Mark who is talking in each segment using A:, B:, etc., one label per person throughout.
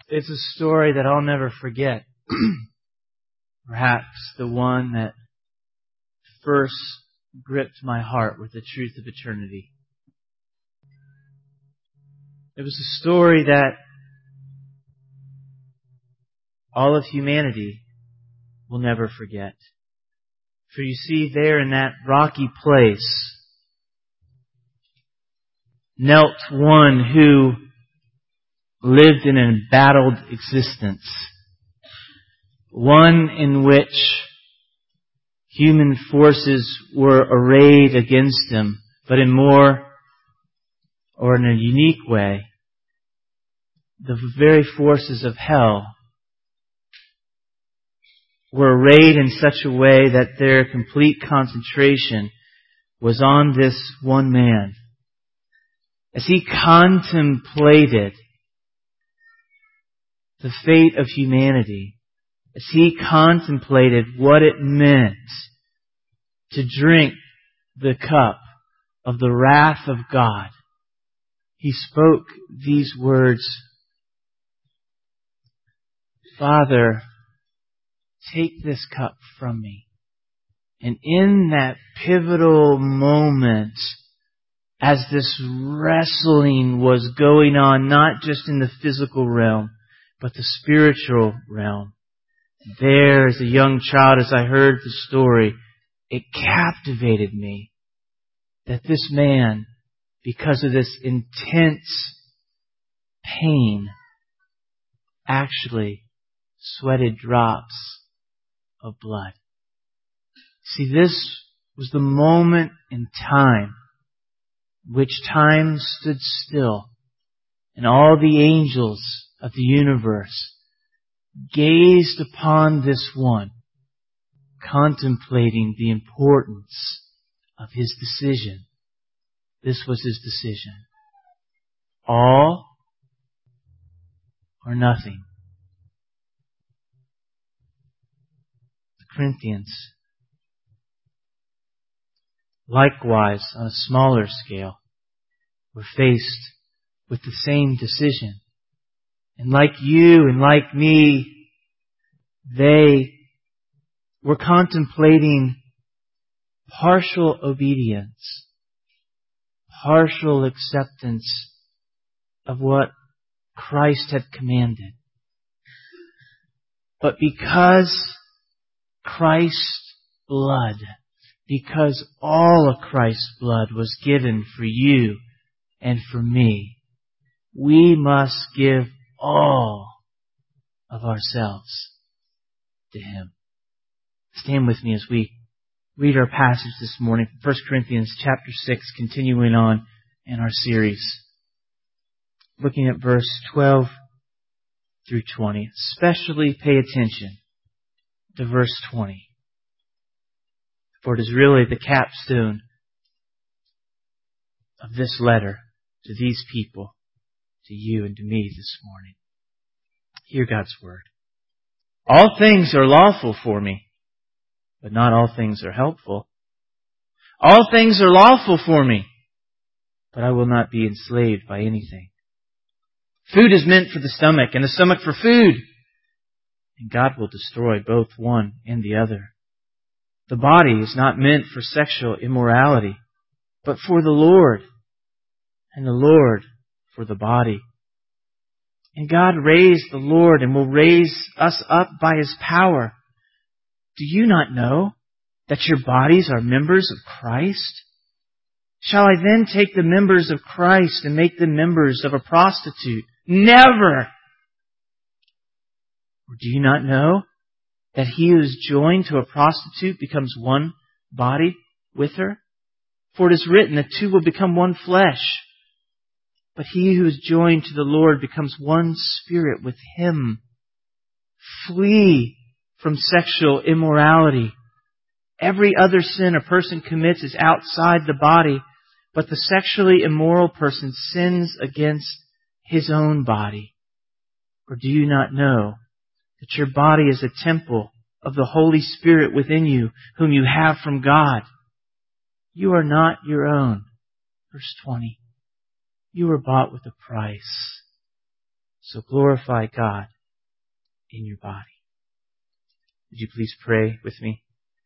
A: It's a story that I'll never forget. Perhaps the one that first gripped my heart with the truth of eternity. It was a story that all of humanity will never forget. For you see, there in that rocky place knelt one who lived in an embattled existence. One in which human forces were arrayed against him, but in a unique way, the very forces of hell were arrayed in such a way that their complete concentration was on this one man. As he contemplated the fate of humanity, as he contemplated what it meant to drink the cup of the wrath of God, he spoke these words, "Father, take this cup from me." And in that pivotal moment, as this wrestling was going on, not just in the physical realm, but the spiritual realm, there as a young child, as I heard the story, it captivated me that this man, because of this intense pain, actually sweated drops of blood. See, this was the moment in time in which time stood still and all the angels of the universe gazed upon this one, contemplating the importance of his decision. This was his decision. All or nothing. The Corinthians, likewise, on a smaller scale, were faced with the same decision. And like you and like me, they were contemplating partial obedience, partial acceptance of what Christ had commanded. But because Christ's blood, because all of Christ's blood was given for you and for me, we must give all of ourselves to Him. Stand with me as we read our passage this morning from 1 Corinthians chapter 6, continuing on in our series, looking at verse 12 through 20. Especially pay attention to verse 20, for it is really the capstone of this letter to these people, to you and to me this morning. Hear God's word. All things are lawful for me, but not all things are helpful. All things are lawful for me, but I will not be enslaved by anything. Food is meant for the stomach, and the stomach for food, and God will destroy both one and the other. The body is not meant for sexual immorality, but for the Lord, and the Lord for the body. And God raised the Lord and will raise us up by His power. Do you not know that your bodies are members of Christ? Shall I then take the members of Christ and make them members of a prostitute? Never! Or do you not know that he who is joined to a prostitute becomes one body with her? For it is written, the two will become one flesh. But he who is joined to the Lord becomes one spirit with Him. Flee from sexual immorality. Every other sin a person commits is outside the body, but the sexually immoral person sins against his own body. Or do you not know that your body is a temple of the Holy Spirit within you, whom you have from God? You are not your own. Verse 20. You were bought with a price. So glorify God in your body. Would you please pray with me?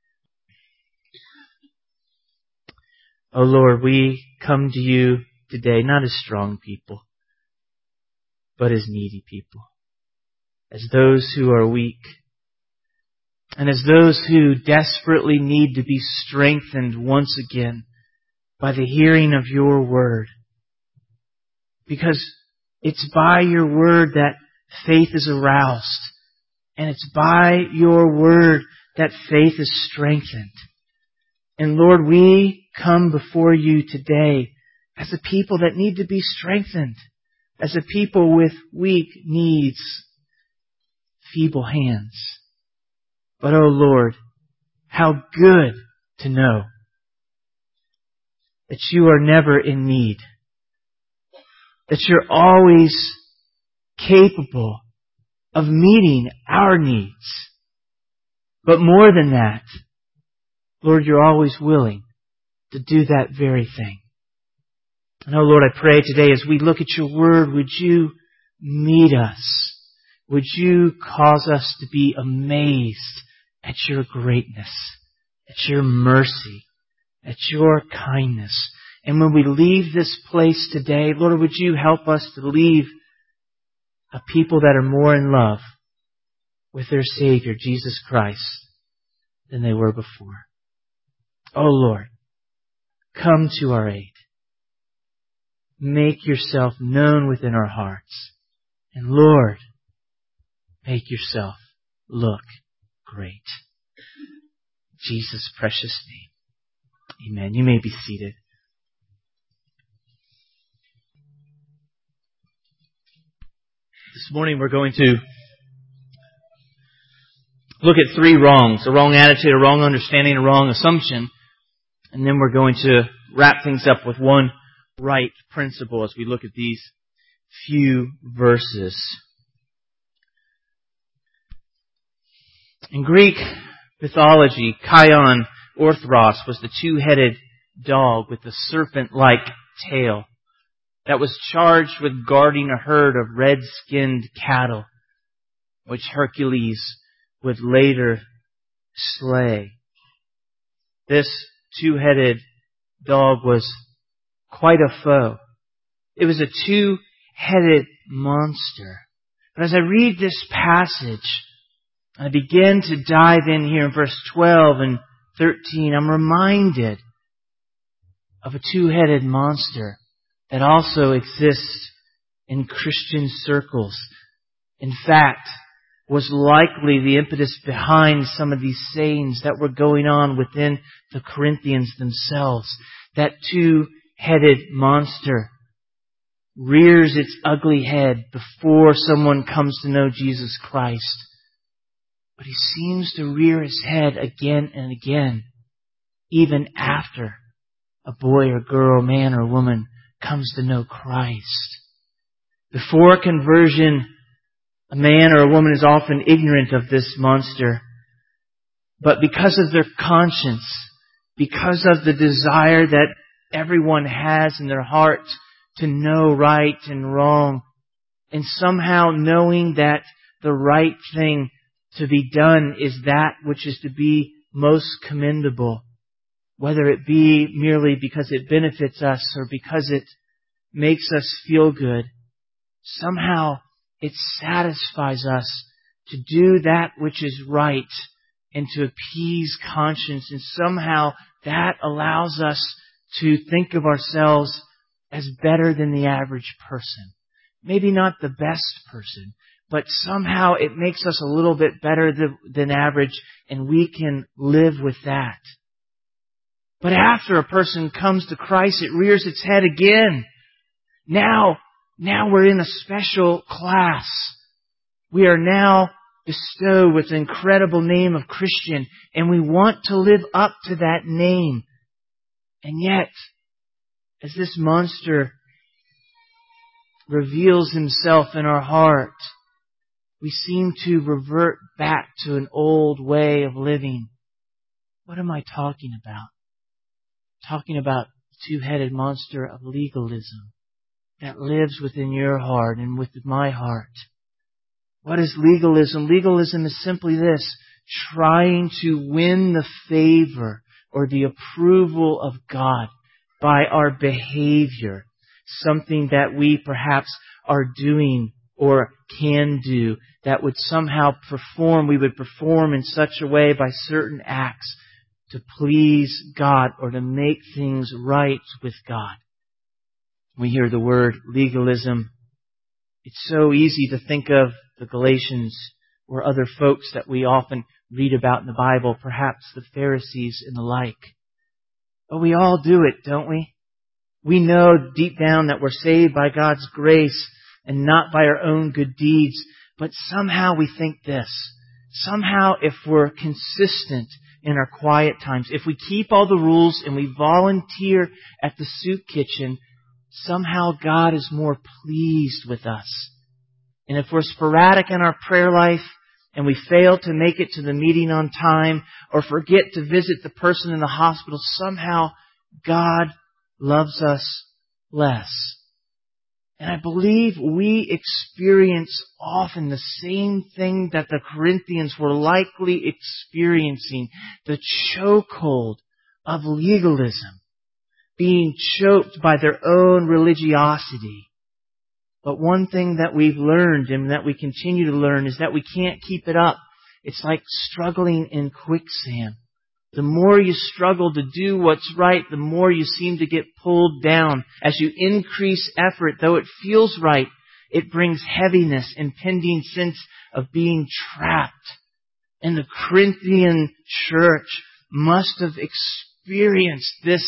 A: Oh Lord, we come to you today not as strong people, but as needy people, as those who are weak, and as those who desperately need to be strengthened once again by the hearing of your word. Because it's by your word that faith is aroused, and it's by your word that faith is strengthened. And Lord, we come before you today as a people that need to be strengthened, as a people with weak needs, feeble hands. But oh Lord, how good to know that you are never in need, that you're always capable of meeting our needs. But more than that, Lord, you're always willing to do that very thing. And oh Lord, I pray today as we look at your word, would you meet us? Would you cause us to be amazed at your greatness, at your mercy, at your kindness? And when we leave this place today, Lord, would you help us to leave a people that are more in love with their Savior, Jesus Christ, than they were before. Oh Lord, come to our aid. Make yourself known within our hearts. And Lord, make yourself look great. In Jesus' precious name. Amen. You may be seated. This morning we're going to look at 3 wrongs. A wrong attitude, a wrong understanding, a wrong assumption. And then we're going to wrap things up with one right principle as we look at these few verses. In Greek mythology, Kion Orthros was the 2-headed dog with the serpent-like tail that was charged with guarding a herd of red-skinned cattle, which Hercules would later slay. This 2-headed dog was quite a foe. It was a 2-headed monster. But as I read this passage, I begin to dive in here in verse 12 and 13. I'm reminded of a 2-headed monster that also exists in Christian circles. In fact, was likely the impetus behind some of these sayings that were going on within the Corinthians themselves. That 2-headed monster rears its ugly head before someone comes to know Jesus Christ. But he seems to rear his head again and again, even after a boy or girl, man or woman comes to know Christ. Before conversion, a man or a woman is often ignorant of this monster. But because of their conscience, because of the desire that everyone has in their heart to know right and wrong, and somehow knowing that the right thing to be done is that which is to be most commendable, whether it be merely because it benefits us or because it makes us feel good, somehow it satisfies us to do that which is right and to appease conscience. And somehow that allows us to think of ourselves as better than the average person. Maybe not the best person, but somehow it makes us a little bit better than average, and we can live with that. But after a person comes to Christ, it rears its head again. Now we're in a special class. We are now bestowed with the incredible name of Christian, and we want to live up to that name. And yet, as this monster reveals himself in our heart, we seem to revert back to an old way of living. What am I talking about? I'm talking about the 2-headed monster of legalism. that lives within your heart and within my heart. What is legalism? Legalism is simply this: trying to win the favor or the approval of God by our behavior. Something that we perhaps are doing or can do that would somehow we would perform in such a way by certain acts to please God or to make things right with God. We hear the word legalism. It's so easy to think of the Galatians or other folks that we often read about in the Bible, perhaps the Pharisees and the like. But we all do it, don't we? We know deep down that we're saved by God's grace and not by our own good deeds. But somehow we think this. Somehow if we're consistent in our quiet times, if we keep all the rules and we volunteer at the soup kitchen, somehow God is more pleased with us. And if we're sporadic in our prayer life and we fail to make it to the meeting on time or forget to visit the person in the hospital, somehow God loves us less. And I believe we experience often the same thing that the Corinthians were likely experiencing, the chokehold of legalism, being choked by their own religiosity. But one thing that we've learned and that we continue to learn is that we can't keep it up. It's like struggling in quicksand. The more you struggle to do what's right, the more you seem to get pulled down. As you increase effort, though it feels right, it brings heaviness, impending sense of being trapped. And the Corinthian church must have experienced this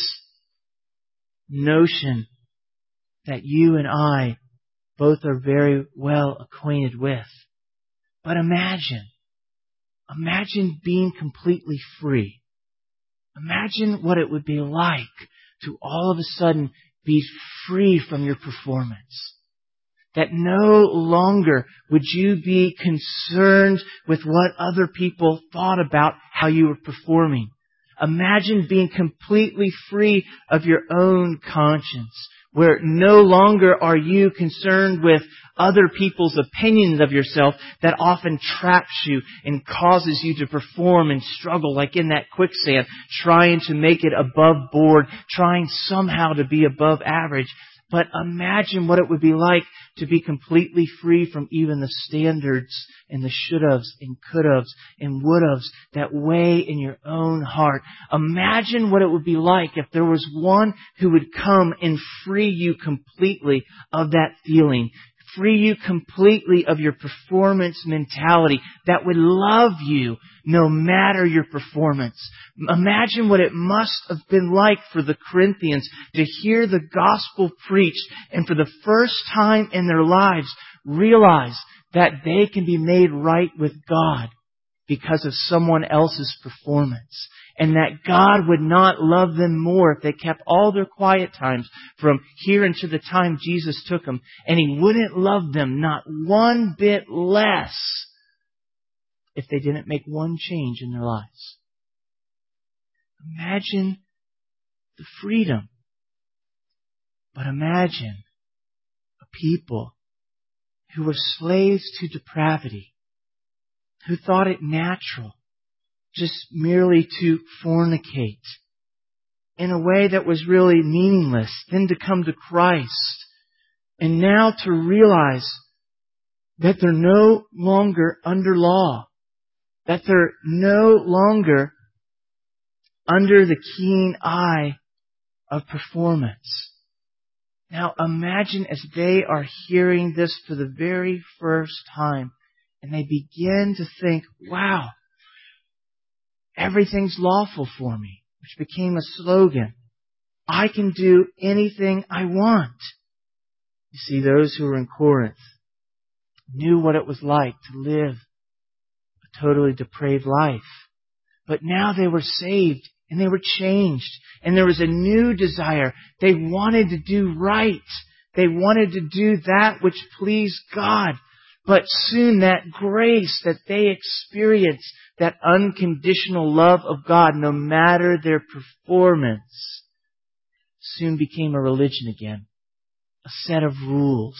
A: notion that you and I both are very well acquainted with. But imagine being completely free. Imagine what it would be like to all of a sudden be free from your performance. That no longer would you be concerned with what other people thought about how you were performing. Imagine being completely free of your own conscience, where no longer are you concerned with other people's opinions of yourself that often traps you and causes you to perform and struggle like in that quicksand, trying to make it above board, trying somehow to be above average. But imagine what it would be like to be completely free from even the standards and the should-haves and could-haves and would-haves that weigh in your own heart. Imagine what it would be like if there was one who would come and free you completely of that feeling. Free you completely of your performance mentality that would love you no matter your performance. Imagine what it must have been like for the Corinthians to hear the gospel preached and for the first time in their lives realize that they can be made right with God because of someone else's performance. And that God would not love them more if they kept all their quiet times from here until the time Jesus took them. And He wouldn't love them not one bit less if they didn't make one change in their lives. Imagine the freedom. But imagine a people who were slaves to depravity, who thought it natural just merely to fornicate in a way that was really meaningless, then to come to Christ, and now to realize that they're no longer under law, that they're no longer under the keen eye of performance. Now imagine as they are hearing this for the very first time, and they begin to think, wow, everything's lawful for me, which became a slogan. I can do anything I want. You see, those who were in Corinth knew what it was like to live a totally depraved life. But now they were saved and they were changed. And there was a new desire. They wanted to do right. They wanted to do that which pleased God. But soon that grace that they experienced, that unconditional love of God, no matter their performance, soon became a religion again. a set of rules.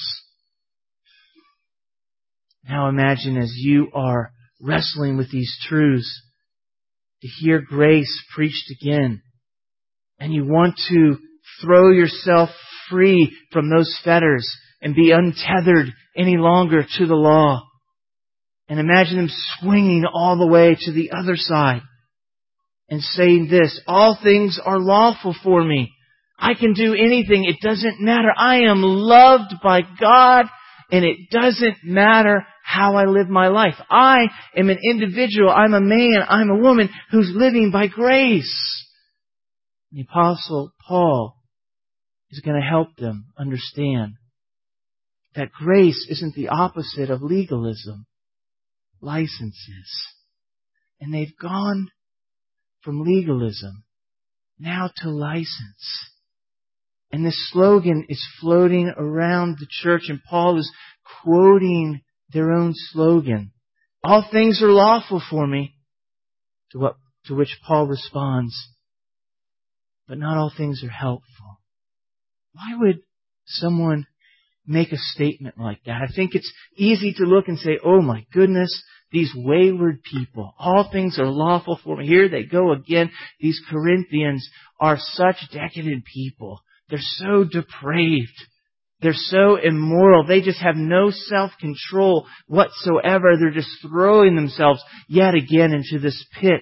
A: Now imagine as you are wrestling with these truths, to hear grace preached again, and you want to throw yourself free from those fetters and be untethered any longer to the law. And imagine them swinging all the way to the other side and saying this, all things are lawful for me. I can do anything. It doesn't matter. I am loved by God, and it doesn't matter how I live my life. I am an individual. I'm a man. I'm a woman who's living by grace. The Apostle Paul is going to help them understand that grace isn't the opposite of legalism. Licenses. And they've gone from legalism now to license. And this slogan is floating around the church, and Paul is quoting their own slogan. All things are lawful for me. To which Paul responds, but not all things are helpful. Why would someone make a statement like that? I think it's easy to look and say, oh my goodness, these wayward people, all things are lawful for me. Here they go again. These Corinthians are such decadent people. They're so depraved. They're so immoral. They just have no self-control whatsoever. They're just throwing themselves yet again into this pit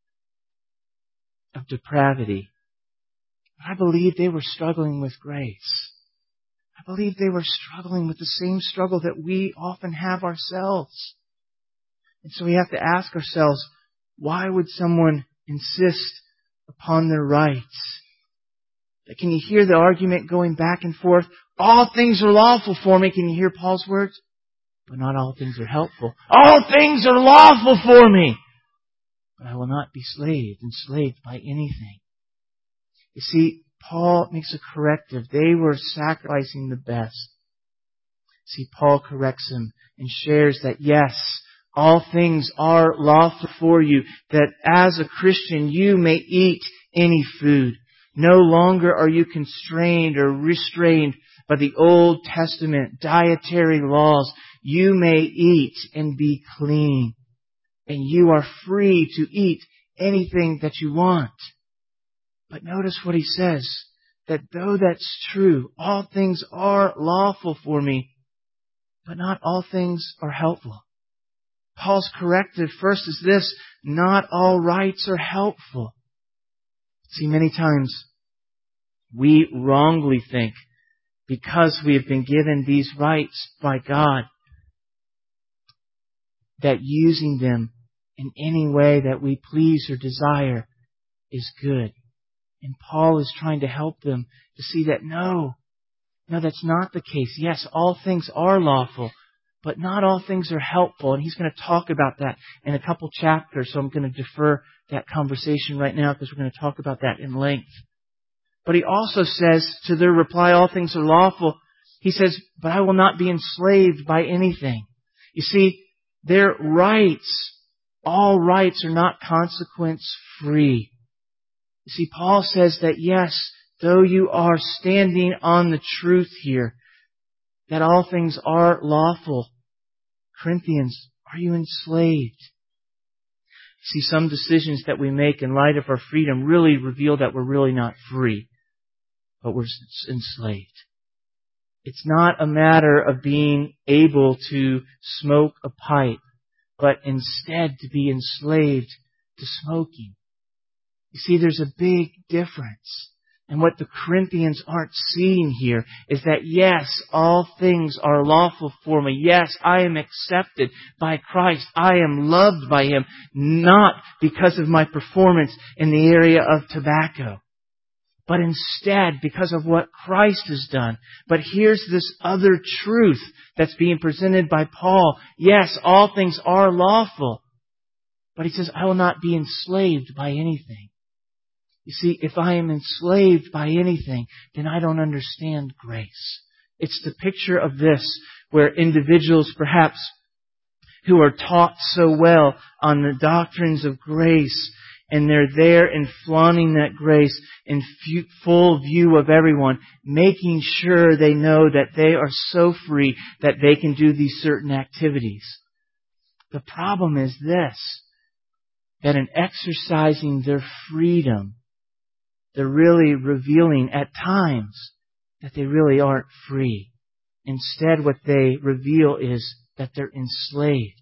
A: of depravity. But I believe they were struggling with grace. I believe they were struggling with the same struggle that we often have ourselves. And so we have to ask ourselves, why would someone insist upon their rights? Can you hear the argument going back and forth? All things are lawful for me. Can you hear Paul's words? But not all things are helpful. All things are lawful for me, but I will not be enslaved by anything. You see, Paul makes a corrective. They were sacrificing the best. See, Paul corrects him and shares that yes, all things are lawful for you, that as a Christian you may eat any food. No longer are you constrained or restrained by the Old Testament dietary laws. You may eat and be clean. And you are free to eat anything that you want. But notice what he says, that though that's true, all things are lawful for me, but not all things are helpful. Paul's corrective first is this, not all rights are helpful. See, many times we wrongly think because we have been given these rights by God that using them in any way that we please or desire is good. And Paul is trying to help them to see that no, that's not the case. Yes, all things are lawful, but not all things are helpful. And he's going to talk about that in a couple chapters, so I'm going to defer that conversation right now because we're going to talk about that in length. But he also says to their reply, all things are lawful. He says, but I will not be enslaved by anything. You see, their rights, all rights are not consequence free. You see, Paul says that yes, though you are standing on the truth here, that all things are lawful. Corinthians, are you enslaved? See, some decisions that we make in light of our freedom really reveal that we're really not free, but we're enslaved. It's not a matter of being able to smoke a pipe, but instead to be enslaved to smoking. You see, there's a big difference. And what the Corinthians aren't seeing here is that yes, all things are lawful for me. Yes, I am accepted by Christ. I am loved by Him, not because of my performance in the area of tobacco, but instead because of what Christ has done. But here's this other truth that's being presented by Paul. Yes, all things are lawful, but he says, I will not be enslaved by anything. You see, if I am enslaved by anything, then I don't understand grace. It's the picture of this, where individuals perhaps who are taught so well on the doctrines of grace and they're there and flaunting that grace in full view of everyone, making sure they know that they are so free that they can do these certain activities. The problem is this, that in exercising their freedom, they're really revealing at times that they really aren't free. Instead, what they reveal is that they're enslaved.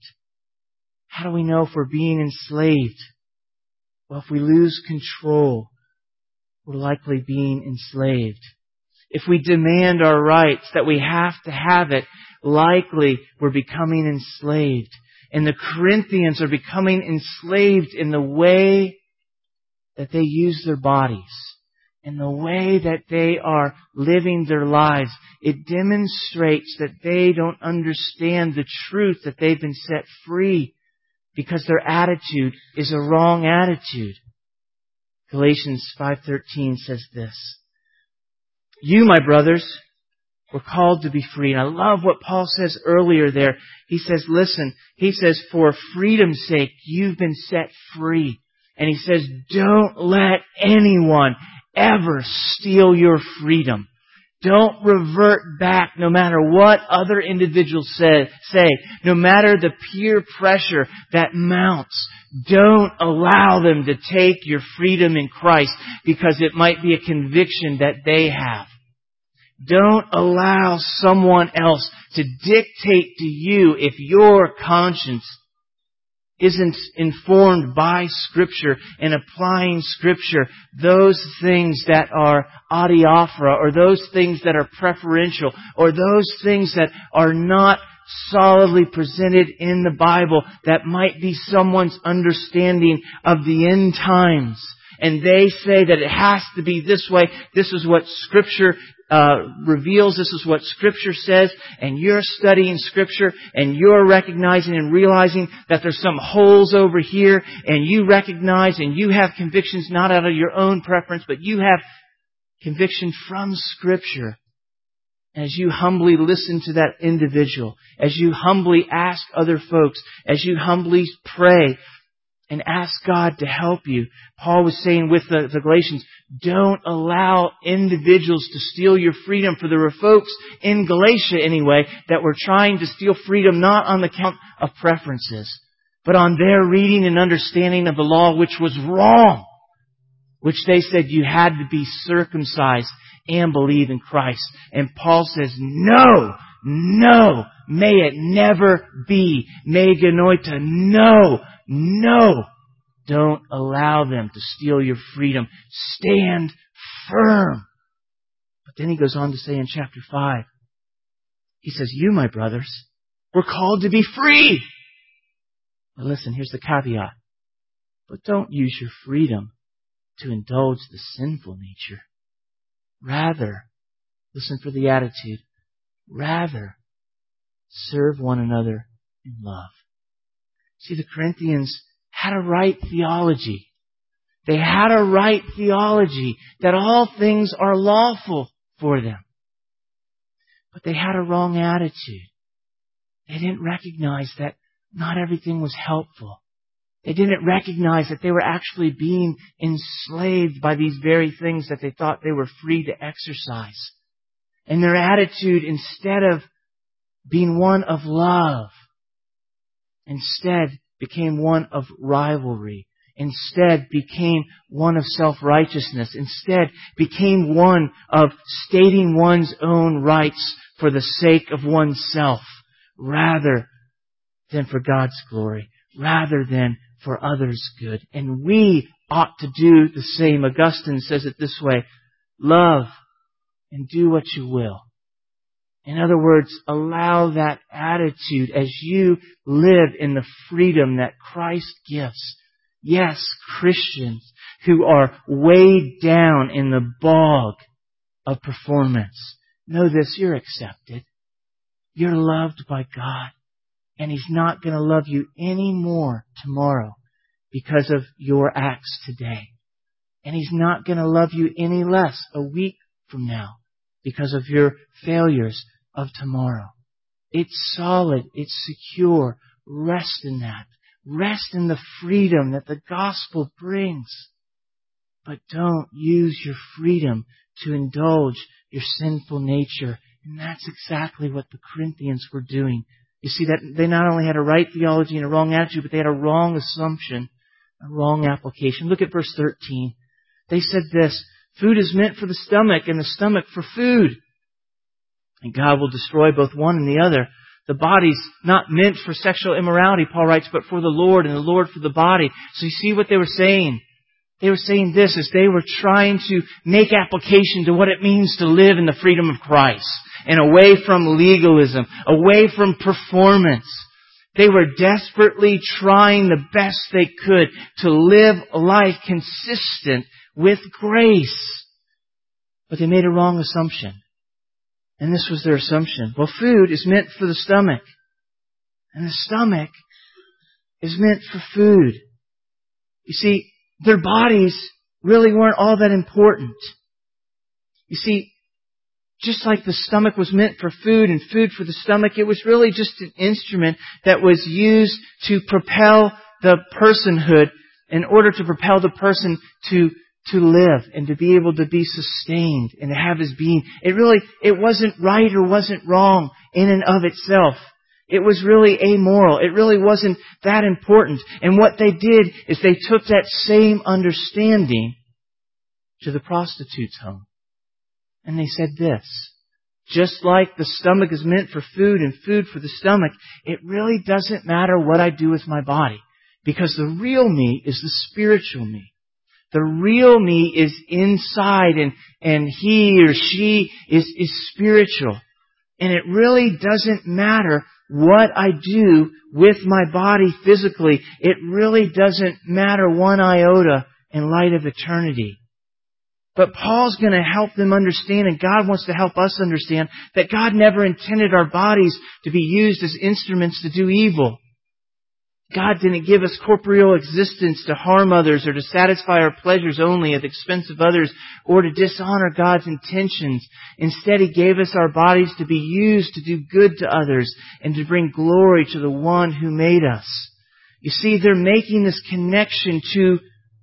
A: How do we know if we're being enslaved? Well, if we lose control, we're likely being enslaved. If we demand our rights, that we have to have it, likely we're becoming enslaved. And the Corinthians are becoming enslaved in the way that they use their bodies, in the way that they are living their lives. It demonstrates that they don't understand the truth that they've been set free because their attitude is a wrong attitude. Galatians 5:13 says this, "You, my brothers, were called to be free." And I love what Paul says earlier there. He says, listen, he says, for freedom's sake, you've been set free. And he says, don't let anyone ever steal your freedom. Don't revert back no matter what other individuals say, no matter the peer pressure that mounts. Don't allow them to take your freedom in Christ because it might be a conviction that they have. Don't allow someone else to dictate to you if your conscience isn't informed by Scripture and applying Scripture, those things that are adiaphora, or those things that are preferential, or those things that are not solidly presented in the Bible that might be someone's understanding of the end times. And they say that it has to be this way. This is what Scripture reveals. This is what Scripture says. And you're studying Scripture and you're recognizing and realizing that there's some holes over here. And you recognize and you have convictions not out of your own preference, but you have conviction from Scripture. As you humbly listen to that individual, as you humbly ask other folks, as you humbly pray, and ask God to help you. Paul was saying with the Galatians, don't allow individuals to steal your freedom. For there were folks in Galatia anyway that were trying to steal freedom not on the count of preferences, but on their reading and understanding of the law, which was wrong. Which they said you had to be circumcised and believe in Christ. And Paul says, no, may it never be. Me genoita, no, don't allow them to steal your freedom. Stand firm. But then he goes on to say in chapter 5, he says, you, my brothers, were called to be free. But listen, here's the caveat. But don't use your freedom to indulge the sinful nature. Rather, listen for the attitude, rather serve one another in love. See, the Corinthians had a right theology. They had a right theology that all things are lawful for them. But they had a wrong attitude. They didn't recognize that not everything was helpful. They didn't recognize that they were actually being enslaved by these very things that they thought they were free to exercise. And their attitude, instead of being one of love, instead became one of rivalry. Instead became one of self-righteousness. Instead became one of stating one's own rights for the sake of oneself, rather than for God's glory, rather than for others' good. And we ought to do the same. Augustine says it this way, love and do what you will. In other words, allow that attitude as you live in the freedom that Christ gives. Yes, Christians who are weighed down in the bog of performance. Know this, you're accepted. You're loved by God. And He's not going to love you any more tomorrow because of your acts today. And He's not going to love you any less a week from now because of your failures of tomorrow. It's solid. It's secure. Rest in that. Rest in the freedom that the gospel brings. But don't use your freedom to indulge your sinful nature. And that's exactly what the Corinthians were doing. You see that they not only had a right theology and a wrong attitude, but they had a wrong assumption, a wrong application. Look at verse 13. They said this, food is meant for the stomach and the stomach for food. And God will destroy both one and the other. The body's not meant for sexual immorality, Paul writes, but for the Lord, and the Lord for the body. So you see what they were saying? They were saying this as they were trying to make application to what it means to live in the freedom of Christ and away from legalism, away from performance. They were desperately trying the best they could to live a life consistent with grace. But they made a wrong assumption. And this was their assumption. Well, food is meant for the stomach. And the stomach is meant for food. You see, their bodies really weren't all that important. You see, just like the stomach was meant for food and food for the stomach, it was really just an instrument that was used to propel the personhood in order to propel the person to live and to be able to be sustained and to have his being. It wasn't right or wasn't wrong in and of itself. It was really amoral. It really wasn't that important. And what they did is they took that same understanding to the prostitute's home. And they said this, just like the stomach is meant for food and food for the stomach, it really doesn't matter what I do with my body, because the real me is the spiritual me. The real me is inside, and he or she is spiritual. And it really doesn't matter what I do with my body physically. It really doesn't matter one iota in light of eternity. But Paul's going to help them understand, and God wants to help us understand, that God never intended our bodies to be used as instruments to do evil. God didn't give us corporeal existence to harm others or to satisfy our pleasures only at the expense of others or to dishonor God's intentions. Instead, He gave us our bodies to be used to do good to others and to bring glory to the one who made us. You see, they're making this connection to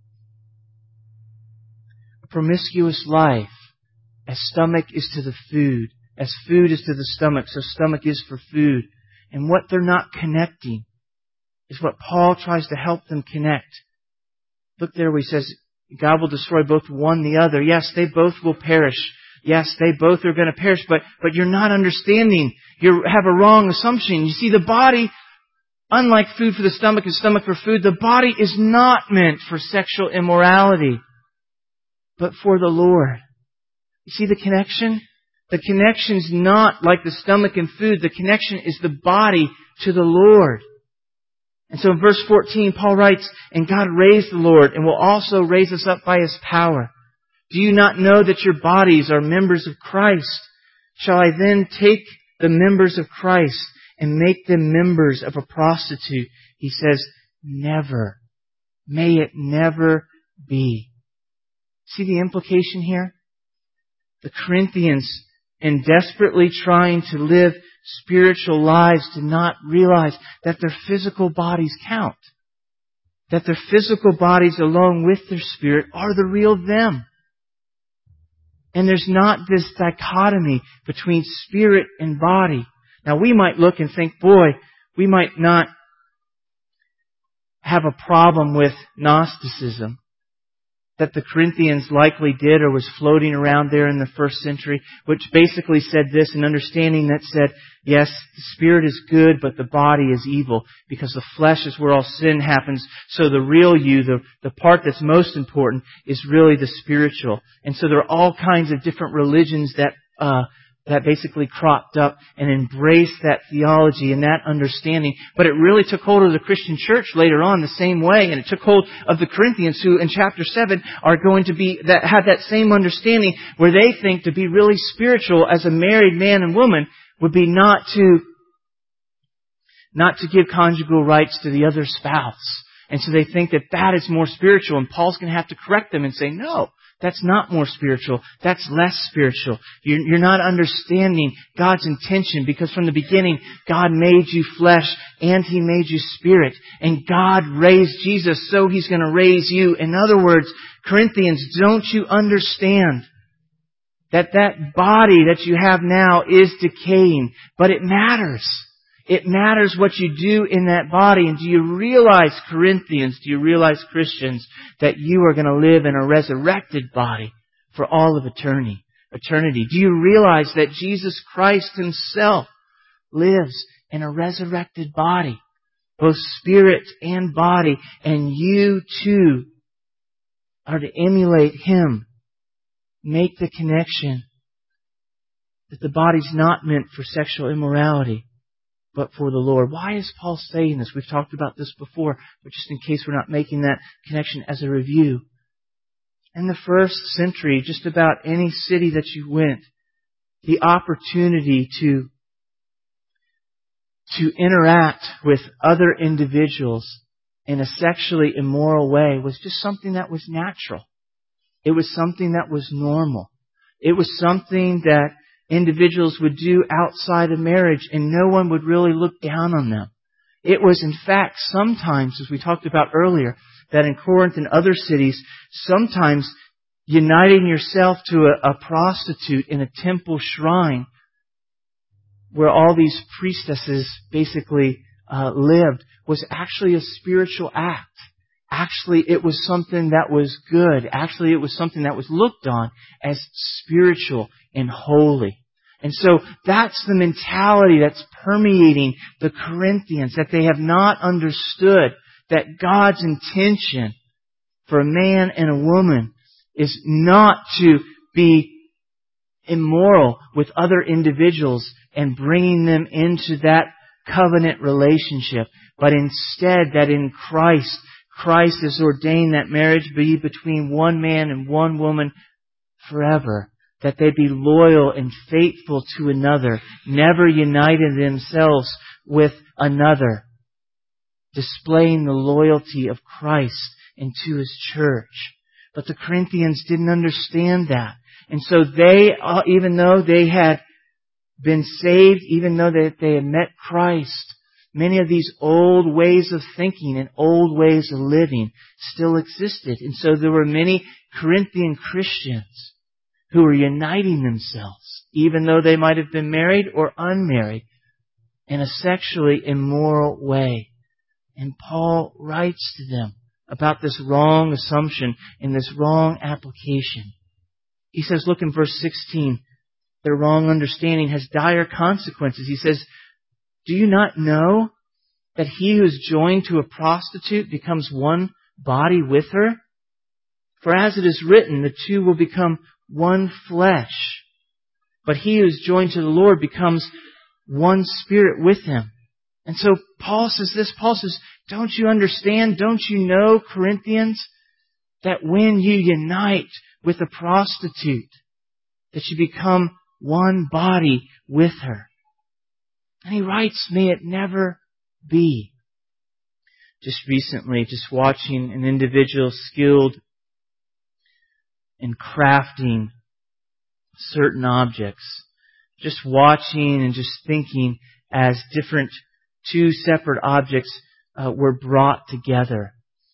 A: a promiscuous life as stomach is to the food, as food is to the stomach, so stomach is for food. And what they're not connecting is what Paul tries to help them connect. Look there where he says, God will destroy both one and the other. Yes, they both will perish. Yes, they both are going to perish, but you're not understanding. You have a wrong assumption. You see, the body, unlike food for the stomach and stomach for food, the body is not meant for sexual immorality, but for the Lord. You see the connection? The connection's not like the stomach and food. The connection is the body to the Lord. And so in verse 14, Paul writes, and God raised the Lord and will also raise us up by His power. Do you not know that your bodies are members of Christ? Shall I then take the members of Christ and make them members of a prostitute? He says, never. May it never be. See the implication here? The Corinthians, in desperately trying to live spiritual lives, did not realize that their physical bodies count. That their physical bodies along with their spirit are the real them. And there's not this dichotomy between spirit and body. Now we might look and think, boy, we might not have a problem with Gnosticism that the Corinthians likely did or was floating around there in the first century, which basically said this, an understanding that said, yes, the spirit is good, but the body is evil, because the flesh is where all sin happens. So the real you, the part that's most important, is really the spiritual. And so there are all kinds of different religions that basically cropped up and embraced that theology and that understanding. But it really took hold of the Christian church later on the same way. And it took hold of the Corinthians, who in chapter 7 are going to have that same understanding, where they think to be really spiritual as a married man and woman would be not to give conjugal rights to the other spouse. And so they think that is more spiritual. And Paul's going to have to correct them and say, no, That's not more spiritual. That's less spiritual. You're not understanding God's intention, because from the beginning, God made you flesh and He made you spirit. And God raised Jesus, so He's going to raise you. In other words, Corinthians, don't you understand that body that you have now is decaying? But it matters. It matters what you do in that body. And do you realize, Corinthians, do you realize, Christians, that you are going to live in a resurrected body for all of eternity? Do you realize that Jesus Christ Himself lives in a resurrected body, both spirit and body, and you too are to emulate Him? Make the connection that the body's not meant for sexual immorality, but for the Lord. Why is Paul saying this? We've talked about this before, but just in case we're not making that connection as a review. In the first century, just about any city that you went, the opportunity to interact with other individuals in a sexually immoral way was just something that was natural. It was something that was normal. It was something that individuals would do outside of marriage, and no one would really look down on them. It was, in fact, sometimes, as we talked about earlier, that in Corinth and other cities, sometimes uniting yourself to a prostitute in a temple shrine where all these priestesses basically lived was actually a spiritual act. Actually, it was something that was good. Actually, it was something that was looked on as spiritual and holy. And so that's the mentality that's permeating the Corinthians, that they have not understood that God's intention for a man and a woman is not to be immoral with other individuals and bringing them into that covenant relationship, but instead that in Christ has ordained that marriage be between one man and one woman forever. That they be loyal and faithful to another, never united themselves with another, displaying the loyalty of Christ and to His church. But the Corinthians didn't understand that. And so they, even though they had been saved, even though they had met Christ, many of these old ways of thinking and old ways of living still existed. And so there were many Corinthian Christians who were uniting themselves, even though they might have been married or unmarried, in a sexually immoral way. And Paul writes to them about this wrong assumption and this wrong application. He says, look in verse 16, their wrong understanding has dire consequences. He says, do you not know that he who is joined to a prostitute becomes one body with her? For as it is written, the two will become one flesh. But he who is joined to the Lord becomes one spirit with Him. And so Paul says this. Paul says, don't you understand? Don't you know, Corinthians, that when you unite with a prostitute, that you become one body with her? And he writes, may it never be. Just recently, just watching an individual skilled in crafting certain objects, just watching and just thinking as two separate objects were brought together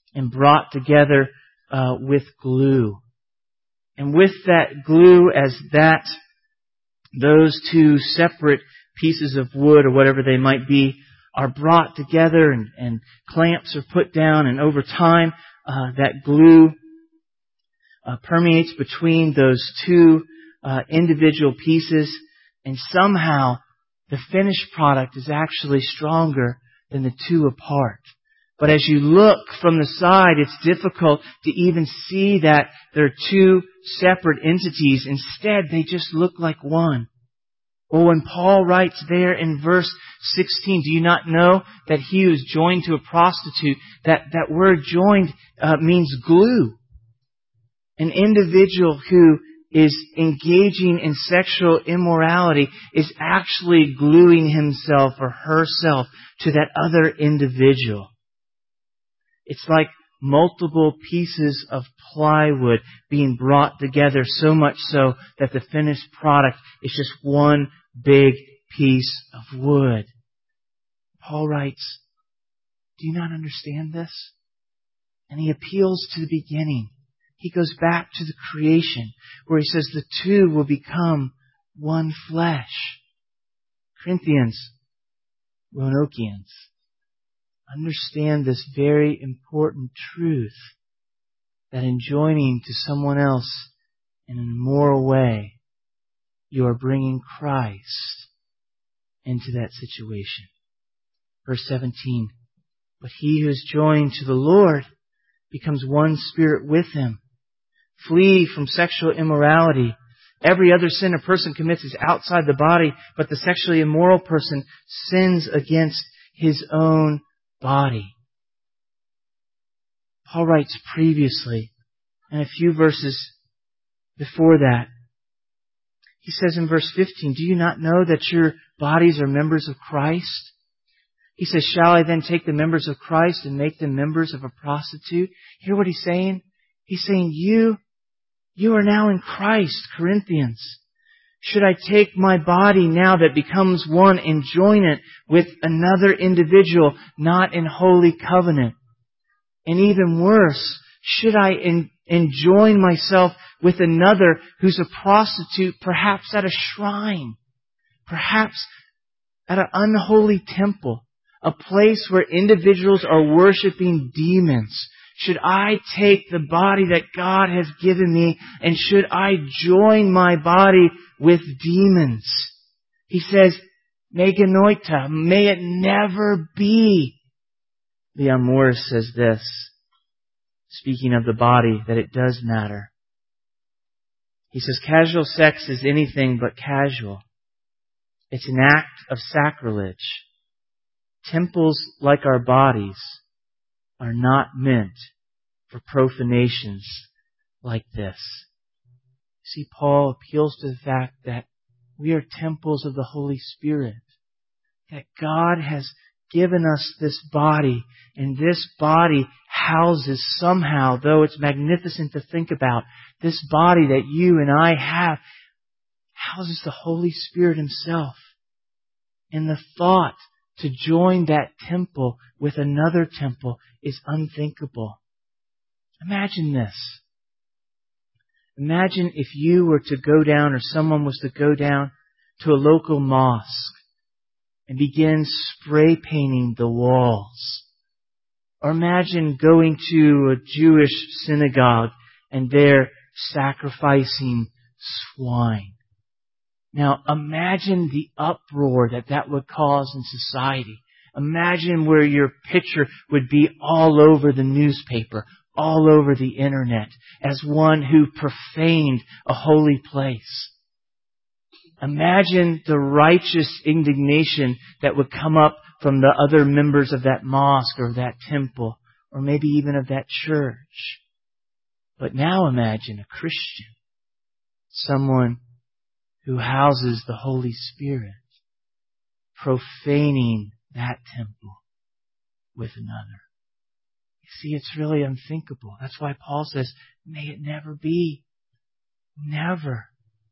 A: with glue. And with that glue, as those two separate pieces of wood or whatever they might be are brought together and clamps are put down, and over time that glue permeates between those two individual pieces, and somehow the finished product is actually stronger than the two apart. But as you look from the side, it's difficult to even see that they're two separate entities. Instead, they just look like one. Well, when Paul writes there in verse 16, do you not know that he who is joined to a prostitute, that word joined means glue. An individual who is engaging in sexual immorality is actually gluing himself or herself to that other individual. It's like multiple pieces of plywood being brought together, so much so that the finished product is just one big piece of wood. Paul writes, do you not understand this? And he appeals to the beginning. He goes back to the creation where he says the two will become one flesh. Corinthians, Roanokeans, understand this very important truth that in joining to someone else in an immoral way, you are bringing Christ into that situation. Verse 17, but he who is joined to the Lord becomes one spirit with Him. Flee from sexual immorality. Every other sin a person commits is outside the body, but the sexually immoral person sins against his own body. Paul writes previously, and a few verses before that, he says in verse 15, do you not know that your bodies are members of Christ? He says, shall I then take the members of Christ and make them members of a prostitute? Hear what he's saying? He's saying, you are now in Christ, Corinthians. Should I take my body now that becomes one and join it with another individual not in holy covenant? And even worse, should I enjoin myself with another who's a prostitute, perhaps at a shrine, perhaps at an unholy temple, a place where individuals are worshiping demons? Should I take the body that God has given me and should I join my body with demons? He says, meganoita, may it never be. Leon Morris says this, speaking of the body, that it does matter. He says, casual sex is anything but casual. It's an act of sacrilege. Temples, like our bodies, are not meant for profanations like this. See, Paul appeals to the fact that we are temples of the Holy Spirit. That God has given us this body, and this body houses somehow, though it's magnificent to think about, this body that you and I have houses the Holy Spirit Himself. And the thought to join that temple with another temple is unthinkable. Imagine this. Imagine if you were to go down, or someone was to go down to a local mosque and begin spray painting the walls. Or imagine going to a Jewish synagogue and there sacrificing swine. Now imagine the uproar that would cause in society. Imagine where your picture would be all over the newspaper, all over the internet, as one who profaned a holy place. Imagine the righteous indignation that would come up from the other members of that mosque or that temple, or maybe even of that church. But now imagine a Christian, someone who houses the Holy Spirit, profaning that temple with another. You see, it's really unthinkable. That's why Paul says, may it never be. Never.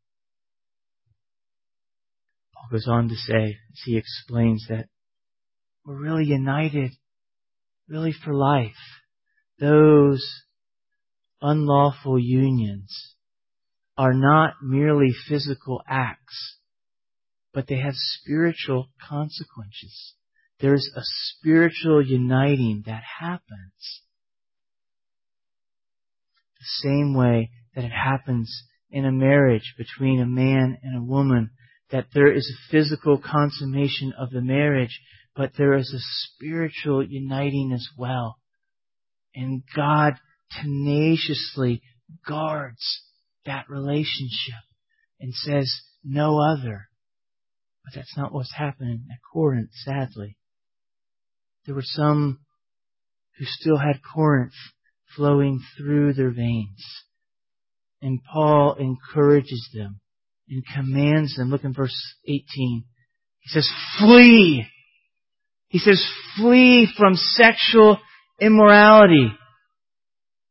A: Paul goes on to say, as he explains, that we're really united, really for life. Those unlawful unions are not merely physical acts, but they have spiritual consequences. There's a spiritual uniting that happens. The same way that it happens in a marriage between a man and a woman, that there is a physical consummation of the marriage, but there is a spiritual uniting as well. And God tenaciously guards that relationship and says, no other. But that's not what's happening at Corinth, sadly. There were some who still had Corinth flowing through their veins. And Paul encourages them and commands them. Look in verse 18. He says, flee! He says, flee from sexual immorality.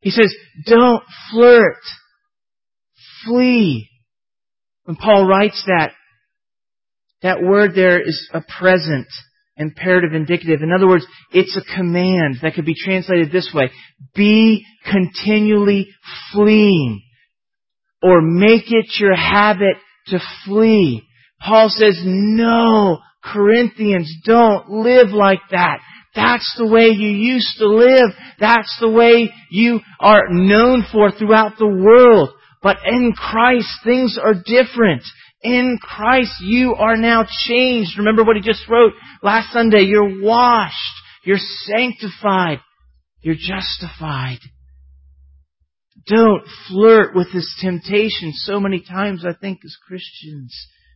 A: He says, don't flirt. Flee. When Paul writes that word there is a present, imperative, indicative. In other words, it's a command that could be translated this way. Be continually fleeing. Or make it your habit to flee. Paul says, no, Corinthians, don't live like that. That's the way you used to live. That's the way you are known for throughout the world. But in Christ, things are different. In Christ, you are now changed. Remember what he just wrote last Sunday. You're washed. You're sanctified. You're justified. Don't flirt with this temptation. So many times, I think, as Christians,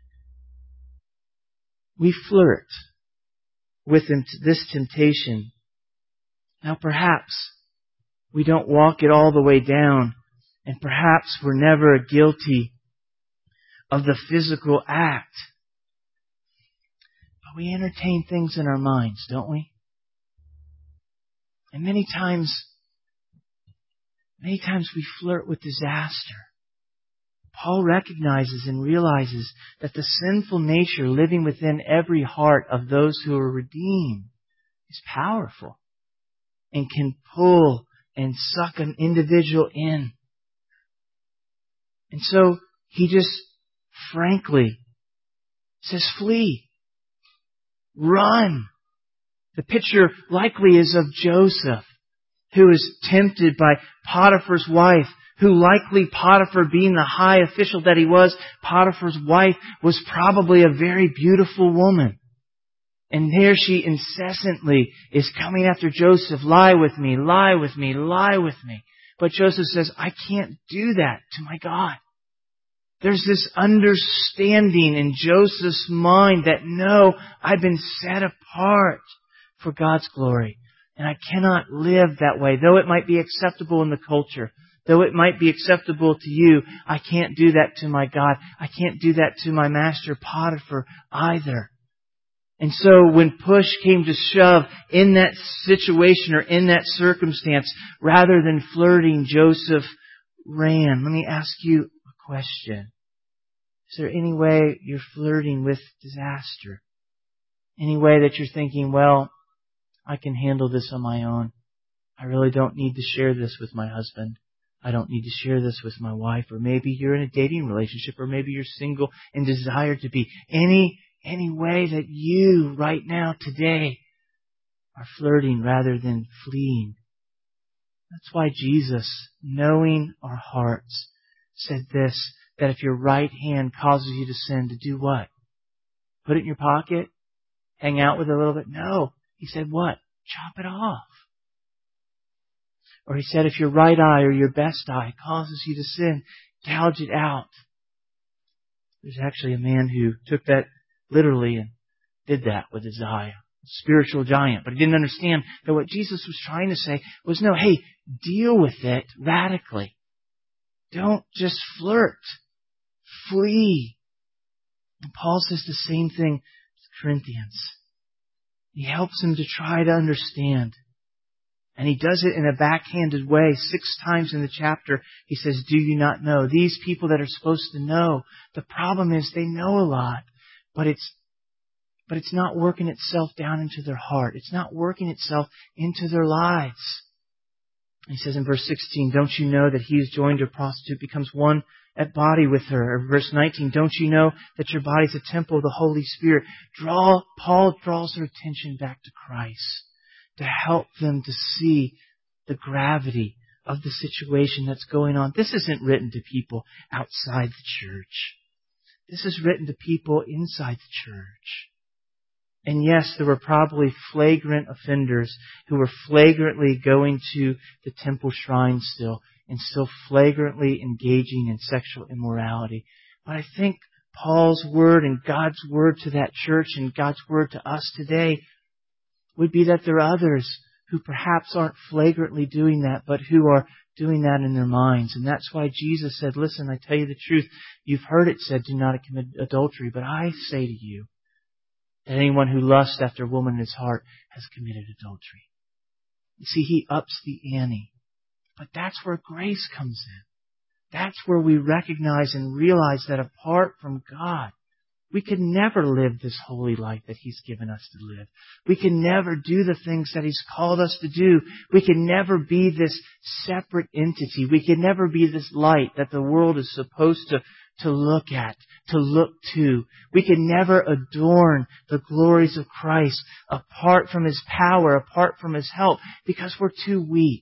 A: we flirt with this temptation. Now, perhaps we don't walk it all the way down, and perhaps we're never guilty of the physical act. But we entertain things in our minds, don't we? And many times we flirt with disaster. Paul recognizes and realizes that the sinful nature living within every heart of those who are redeemed is powerful and can pull and suck an individual in. And so he just frankly says, flee. Run. The picture likely is of Joseph, who is tempted by Potiphar's wife, who likely Potiphar being the high official that he was, Potiphar's wife was probably a very beautiful woman. And there she incessantly is coming after Joseph, lie with me, lie with me, lie with me. But Joseph says, I can't do that to my God. There's this understanding in Joseph's mind that no, I've been set apart for God's glory. And I cannot live that way. Though it might be acceptable in the culture, though it might be acceptable to you, I can't do that to my God. I can't do that to my master Potiphar either. And so when push came to shove in that situation or in that circumstance, rather than flirting, Joseph ran. Let me ask you a question. Is there any way you're flirting with disaster? Any way that you're thinking, well, I can handle this on my own. I really don't need to share this with my husband. I don't need to share this with my wife. Or maybe you're in a dating relationship, or maybe you're single and desire to be. Any way that you right now today are flirting rather than fleeing. That's why Jesus, knowing our hearts, said this, that if your right hand causes you to sin, to do what? Put it in your pocket? Hang out with it a little bit? No. He said what? Chop it off. Or he said if your right eye or your best eye causes you to sin, gouge it out. There's actually a man who took that literally and did that with his eye. A spiritual giant. But he didn't understand that what Jesus was trying to say was no, hey, deal with it radically. Don't just flirt. Flee. And Paul says the same thing to Corinthians. He helps them to try to understand. And he does it in a backhanded way. 6 times in the chapter, he says, do you not know? These people that are supposed to know, the problem is they know a lot, but it's not working itself down into their heart. It's not working itself into their lives. He says in verse 16, don't you know that he who's joined to a prostitute becomes one at body with her? Or verse 19, don't you know that your body is a temple of the Holy Spirit? Paul draws their attention back to Christ to help them to see the gravity of the situation that's going on. This isn't written to people outside the church. This is written to people inside the church. And yes, there were probably flagrant offenders who were flagrantly going to the temple shrine still and still flagrantly engaging in sexual immorality. But I think Paul's word and God's word to that church and God's word to us today would be that there are others who perhaps aren't flagrantly doing that, but who are doing that in their minds. And that's why Jesus said, listen, I tell you the truth. You've heard it said, do not commit adultery. But I say to you, that anyone who lusts after a woman in his heart has committed adultery. You see, he ups the ante. But that's where grace comes in. That's where we recognize and realize that apart from God, we could never live this holy life that He's given us to live. We can never do the things that He's called us to do. We can never be this separate entity. We can never be this light that the world is supposed to look at, to look to. We can never adorn the glories of Christ apart from His power, apart from His help, because we're too weak.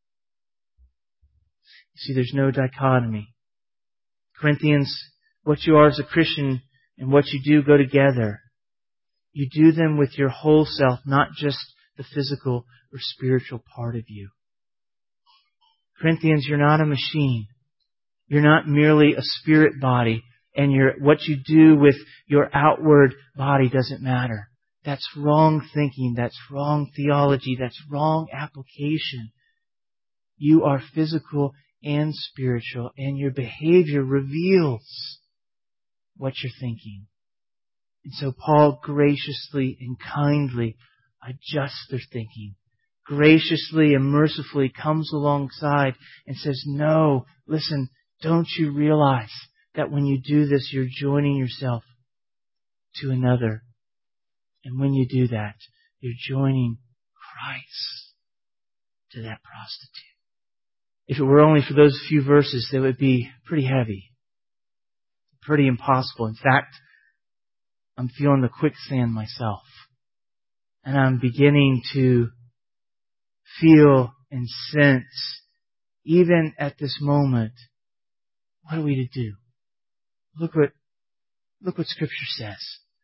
A: You see, there's no dichotomy. Corinthians, what you are as a Christian and what you do go together. You do them with your whole self, not just the physical or spiritual part of you. Corinthians, you're not a machine. You're not merely a spirit body, and what you do with your outward body doesn't matter. That's wrong thinking. That's wrong theology. That's wrong application. You are physical and spiritual, and your behavior reveals what you're thinking. And so Paul graciously and kindly adjusts their thinking. Graciously and mercifully comes alongside and says, no, listen, don't you realize that when you do this, you're joining yourself to another? And when you do that, you're joining Christ to that prostitute. If it were only for those few verses, they would be pretty heavy. Pretty impossible. In fact, I'm feeling the quicksand myself. And I'm beginning to feel and sense, even at this moment, what are we to do? Look what Scripture says.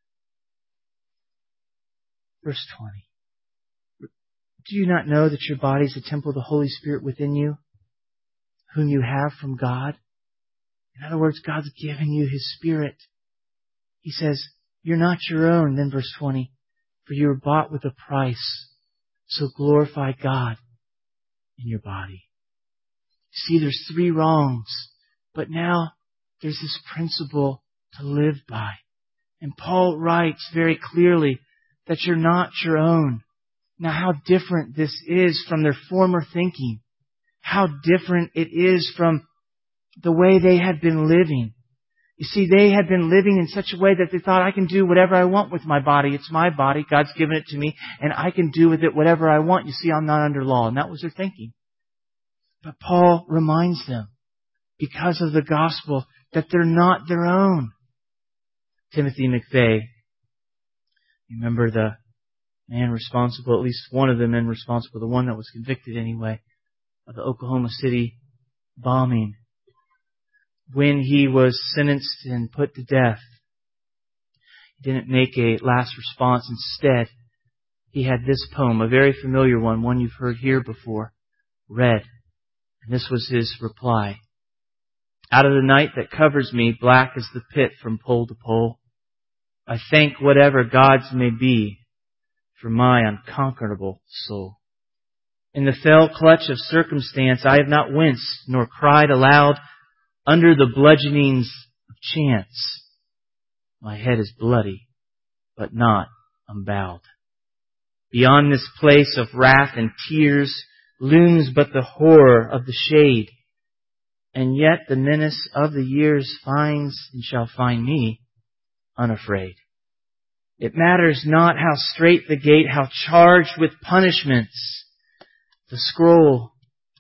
A: Verse 20. Do you not know that your body is a temple of the Holy Spirit within you, whom you have from God? In other words, God's given you His Spirit. He says, you're not your own. Then verse 20, for you were bought with a price. So glorify God in your body. See, there's 3 wrongs, but now there's this principle to live by. And Paul writes very clearly that you're not your own. Now, how different this is from their former thinking. How different it is from the way they had been living. You see, they had been living in such a way that they thought, I can do whatever I want with my body. It's my body. God's given it to me, and I can do with it whatever I want. You see, I'm not under law. And that was their thinking. But Paul reminds them, because of the gospel, that they're not their own. Timothy McVeigh, you remember the man responsible, at least one of the men responsible, the one that was convicted anyway, of the Oklahoma City bombing. When he was sentenced and put to death, he didn't make a last response. Instead, he had this poem, a very familiar one you've heard here before, read. And this was his reply. Out of the night that covers me, black as the pit from pole to pole, I thank whatever gods may be for my unconquerable soul. In the fell clutch of circumstance, I have not winced nor cried aloud. Under the bludgeonings of chance, my head is bloody, but not unbowed. Beyond this place of wrath and tears looms but the horror of the shade, and yet the menace of the years finds and shall find me unafraid. It matters not how strait the gate, how charged with punishments the scroll.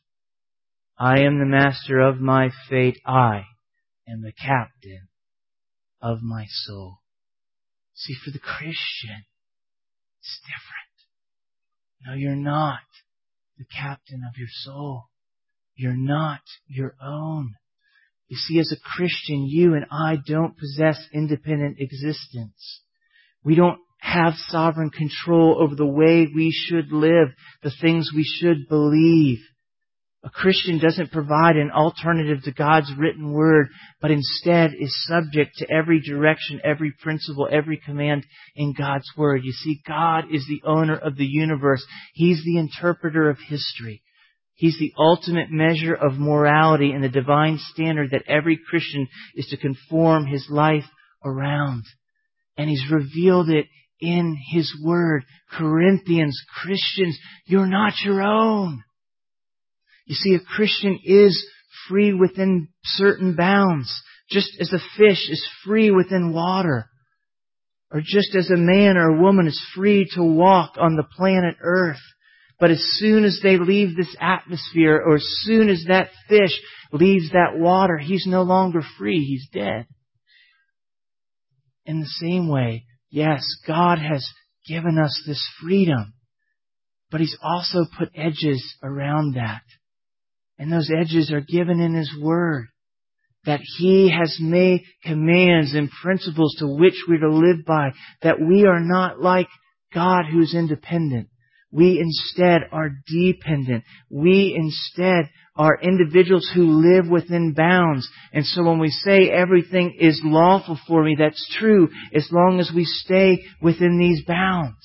A: I am the master of my fate. I am the captain of my soul. See, for the Christian, it's different. No, you're not the captain of your soul. You're not your own. You see, as a Christian, you and I don't possess independent existence. We don't have sovereign control over the way we should live, the things we should believe. A Christian doesn't provide an alternative to God's written word, but instead is subject to every direction, every principle, every command in God's word. You see, God is the owner of the universe. He's the interpreter of history. He's the ultimate measure of morality and the divine standard that every Christian is to conform his life around. And He's revealed it in His word. Corinthians, Christians, you're not your own. You see, a Christian is free within certain bounds, just as a fish is free within water, or just as a man or a woman is free to walk on the planet Earth. But as soon as they leave this atmosphere, or as soon as that fish leaves that water, he's no longer free. He's dead. In the same way, yes, God has given us this freedom, but He's also put edges around that. And those edges are given in His Word, that He has made commands and principles to which we're to live by, that we are not like God who's independent. We instead are dependent. We instead are individuals who live within bounds. And so when we say everything is lawful for me, that's true as long as we stay within these bounds.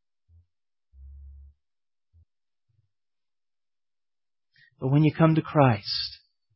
A: But when you come to Christ,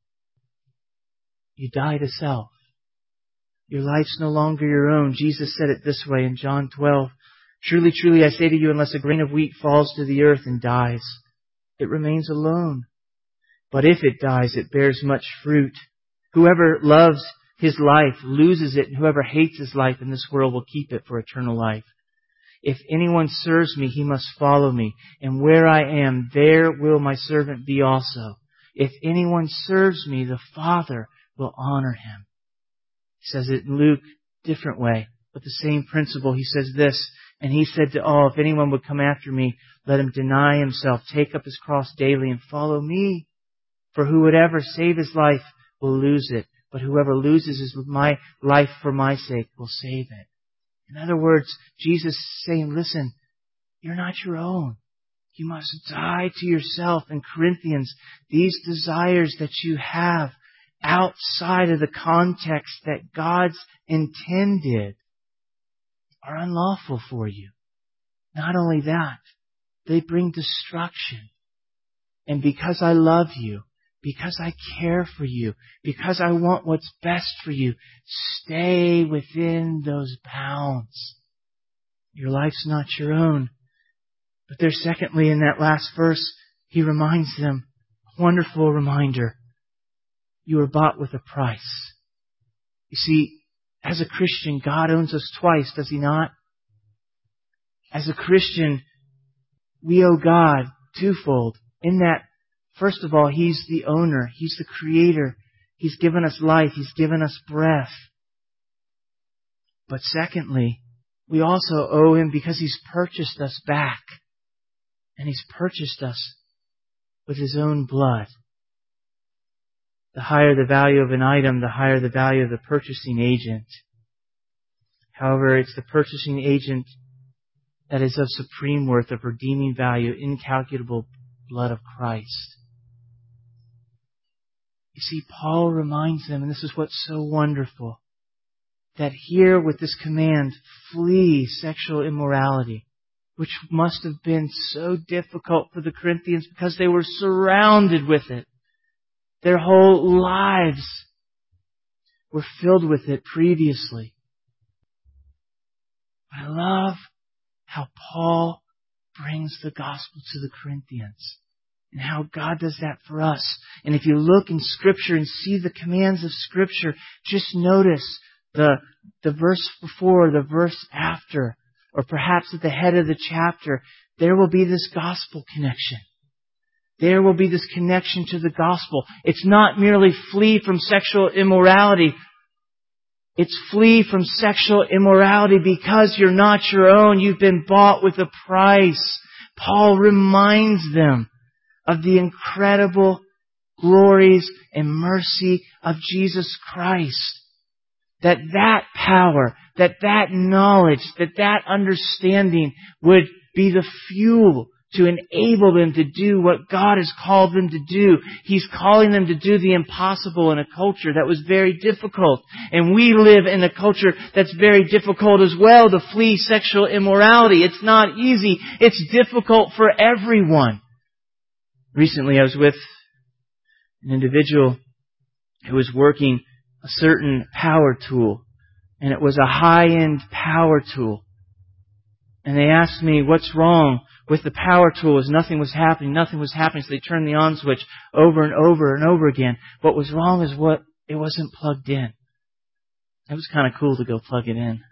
A: you die to self. Your life's no longer your own. Jesus said it this way in John 12. Truly, truly, I say to you, unless a grain of wheat falls to the earth and dies, it remains alone. But if it dies, it bears much fruit. Whoever loves his life loses it, and whoever hates his life in this world will keep it for eternal life. If anyone serves me, he must follow me, and where I am, there will my servant be also. If anyone serves me, the Father will honor him. He says it in Luke, different way, but the same principle. He says this, and He said to all, if anyone would come after me, let him deny himself, take up his cross daily, and follow me. For who would ever save his life will lose it, but whoever loses his life for my sake will save it. In other words, Jesus is saying, listen, you're not your own. You must die to yourself. In Corinthians, these desires that you have outside of the context that God's intended are unlawful for you. Not only that, they bring destruction. And because I love you, because I care for you, because I want what's best for you, stay within those bounds. Your life's not your own. But there's secondly, in that last verse, He reminds them, a wonderful reminder, you were bought with a price. You see, as a Christian, God owns us twice, does He not? As a Christian, we owe God twofold. In that, first of all, He's the owner. He's the creator. He's given us life. He's given us breath. But secondly, we also owe Him because He's purchased us back. And He's purchased us with His own blood. The higher the value of an item, the higher the value of the purchasing agent. However, it's the purchasing agent that is of supreme worth, of redeeming value, incalculable blood of Christ. You see, Paul reminds them, and this is what's so wonderful, that here with this command, flee sexual immorality, which must have been so difficult for the Corinthians because they were surrounded with it. Their whole lives were filled with it previously. I love how Paul brings the gospel to the Corinthians and how God does that for us. And if you look in Scripture and see the commands of Scripture, just notice the verse before, the verse after, or perhaps at the head of the chapter, there will be this gospel connection. There will be this connection to the gospel. It's not merely flee from sexual immorality. It's flee from sexual immorality because you're not your own. You've been bought with a price. Paul reminds them of the incredible glories and mercy of Jesus Christ. That power, that knowledge, that understanding would be the fuel to enable them to do what God has called them to do. He's calling them to do the impossible in a culture that was very difficult. And we live in a culture that's very difficult as well, to flee sexual immorality. It's not easy. It's difficult for everyone. Recently I was with an individual who was working a certain power tool. And it was a high-end power tool. And they asked me, what's wrong with the power tool? As nothing was happening. So they turned the on switch over and over and over again. What was wrong is it wasn't plugged in. It was kind of cool to go plug it in.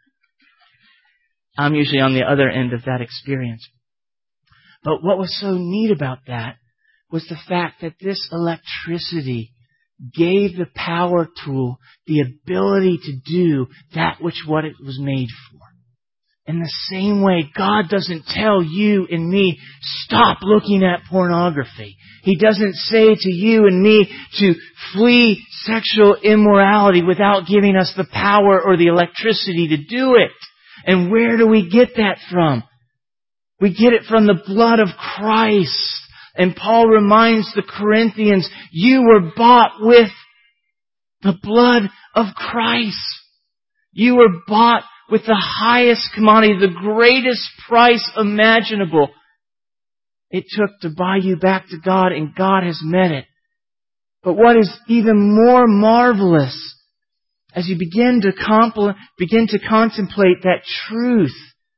A: I'm usually on the other end of that experience. But what was so neat about that was the fact that this electricity gave the power tool the ability to do that what it was made for. In the same way, God doesn't tell you and me, stop looking at pornography. He doesn't say to you and me to flee sexual immorality without giving us the power or the electricity to do it. And where do we get that from? We get it from the blood of Christ. And Paul reminds the Corinthians, you were bought with the blood of Christ. You were bought with the highest commodity, the greatest price imaginable. It took to buy you back to God, and God has met it. But what is even more marvelous, as you begin to contemplate that truth,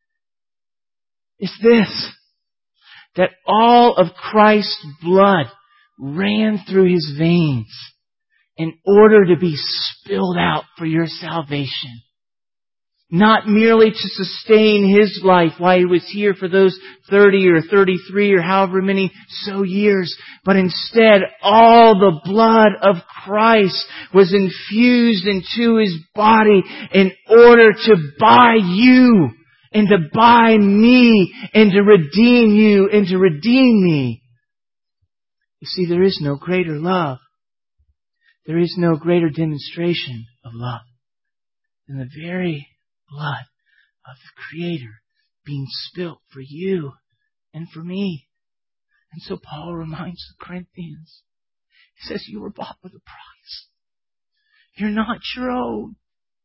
A: is this, that all of Christ's blood ran through His veins in order to be spilled out for your salvation. Not merely to sustain His life while He was here for those 30 or 33 or however many years, but instead all the blood of Christ was infused into His body in order to buy you and to buy me and to redeem you and to redeem me. You see, there is no greater love. There is no greater demonstration of love than the very blood of the Creator being spilt for you and for me. And so Paul reminds the Corinthians, he says, you were bought with a price. You're not your own.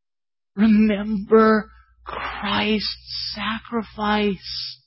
A: Remember Christ's sacrifice.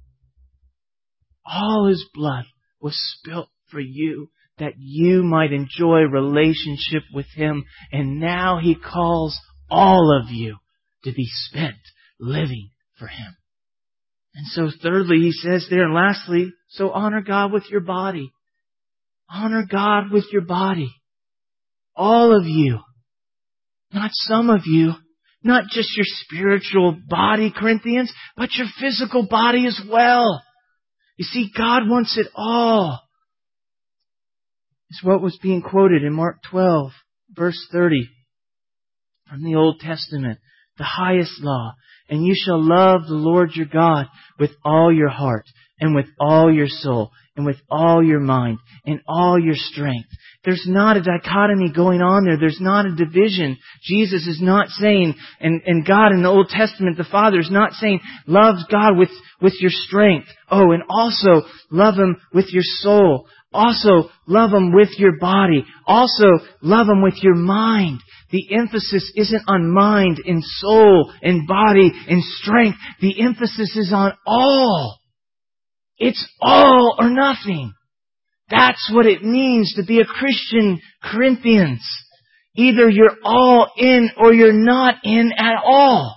A: All His blood was spilt for you, that you might enjoy relationship with Him. And now He calls all of you to be spent living for Him. And so thirdly, he says there, and lastly, so honor God with your body. Honor God with your body. All of you. Not some of you. Not just your spiritual body, Corinthians, but your physical body as well. You see, God wants it all. It's what was being quoted in Mark 12, verse 30, from the Old Testament, the highest law. And you shall love the Lord your God with all your heart, and with all your soul, and with all your mind, and all your strength. There's not a dichotomy going on there. There's not a division. Jesus is not saying, and God in the Old Testament, the Father is not saying, love God with your strength. Oh, and also love Him with your soul. Also love Him with your body. Also love Him with your mind. The emphasis isn't on mind and soul and body and strength. The emphasis is on all. It's all or nothing. That's what it means to be a Christian, Corinthians. Either you're all in or you're not in at all.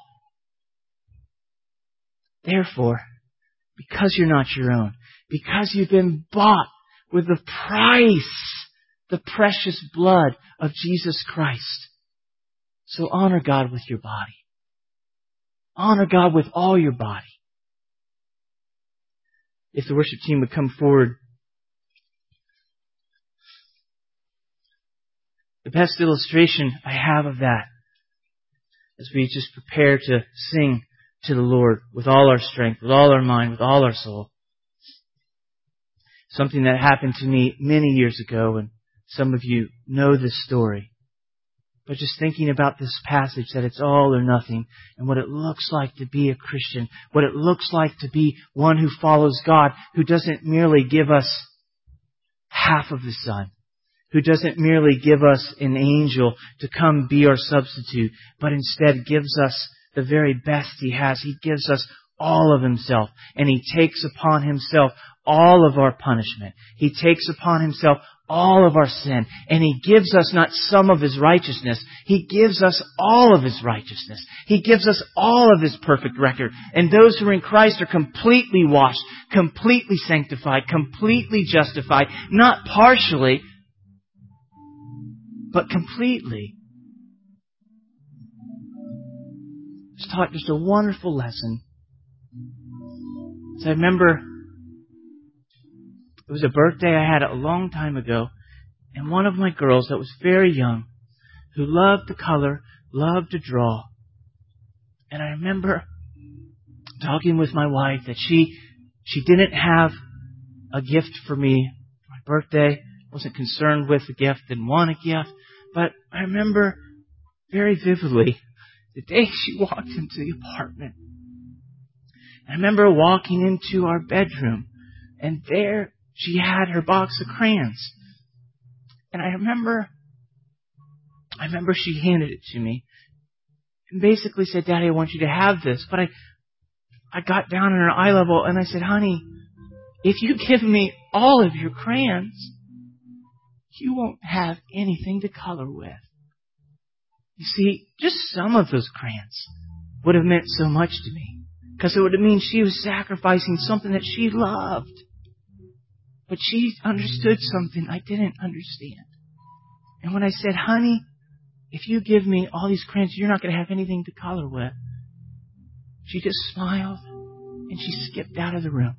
A: Therefore, because you're not your own, because you've been bought with the price, the precious blood of Jesus Christ, so honor God with your body. Honor God with all your body. If the worship team would come forward. The best illustration I have of that, as we just prepare to sing to the Lord with all our strength, with all our mind, with all our soul. Something that happened to me many years ago, and some of you know this story. But just thinking about this passage, that it's all or nothing, and what it looks like to be a Christian, what it looks like to be one who follows God, who doesn't merely give us half of the Son, who doesn't merely give us an angel to come be our substitute, but instead gives us the very best He has. He gives us all of Himself, and He takes upon Himself all of our punishment. He takes upon Himself all of our sin. And He gives us not some of His righteousness. He gives us all of His righteousness. He gives us all of His perfect record. And those who are in Christ are completely washed, completely sanctified, completely justified, not partially, but completely. It's taught just a wonderful lesson. So I remember it was a birthday I had a long time ago, and one of my girls that was very young, who loved to color, loved to draw. And I remember talking with my wife that she didn't have a gift for me for my birthday, wasn't concerned with the gift, didn't want a gift. But I remember very vividly the day she walked into the apartment. I remember walking into our bedroom, and there she had her box of crayons. And I remember she handed it to me and basically said, "Daddy, I want you to have this." But I got down on her eye level and I said, "Honey, if you give me all of your crayons, you won't have anything to color with." You see, just some of those crayons would have meant so much to me, because it would have meant she was sacrificing something that she loved. But she understood something I didn't understand. And when I said, "Honey, if you give me all these crayons, you're not going to have anything to color with," she just smiled and she skipped out of the room.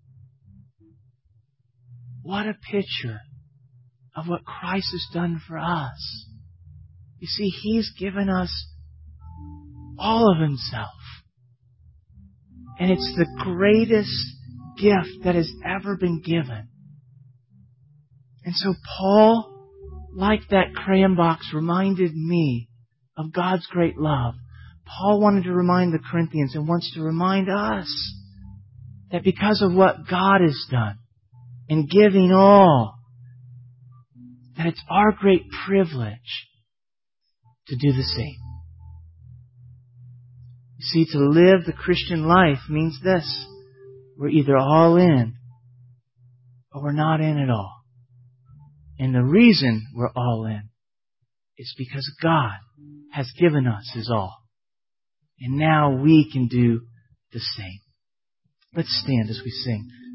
A: What a picture of what Christ has done for us. You see, He's given us all of Himself. And it's the greatest gift that has ever been given. And so Paul, like that crayon box, reminded me of God's great love. Paul wanted to remind the Corinthians and wants to remind us that because of what God has done in giving all, that it's our great privilege to do the same. You see, to live the Christian life means this: we're either all in or we're not in at all. And the reason we're all in is because God has given us His all. And now we can do the same. Let's stand as we sing.